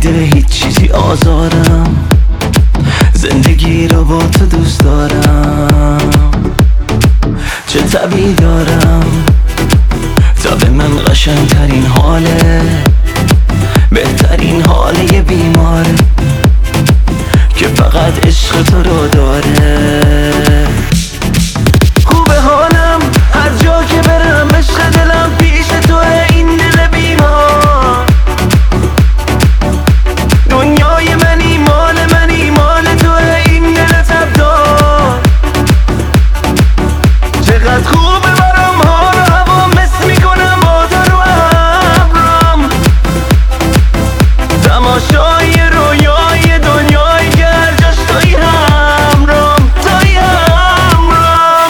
نمیده هیچ چیزی آزارم، زندگی رو با تو دوست دارم. چه طبیعی دارم تا به من قشنگترین حاله، بهترین حاله یه بیماره که فقط عشق تو رو داره. خوبه حالم هر جا که برم، عشق دلم پیش توه این دل بیمار. دنیای منی مال توه این دل تبدار. چقدر خوبه برام حال و هوا، مس میکنم با تو رو ابرام. تماشای رویای دنیای که هر جاش توی همرام، توی همرام.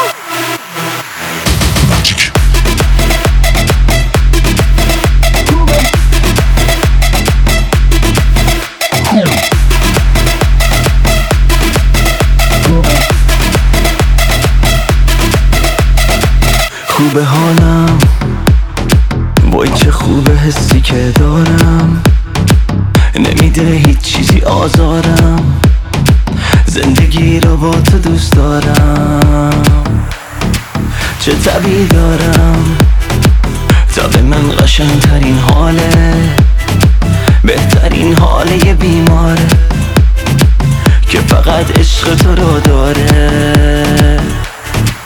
خوبه حالم، وای چه خوبه حسی که دارم، نمیده هیچ چیزی آزارم، زندگی رو با تو دوست دارم. چه طبیعی دارم تا به من قشنگترین حاله، بهترین حاله یه بیماره که فقط عشق تو رو داره.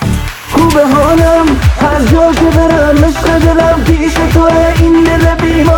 خوبه حالم هر جا که برم، عشق دلم پیش توه این دل بیمار.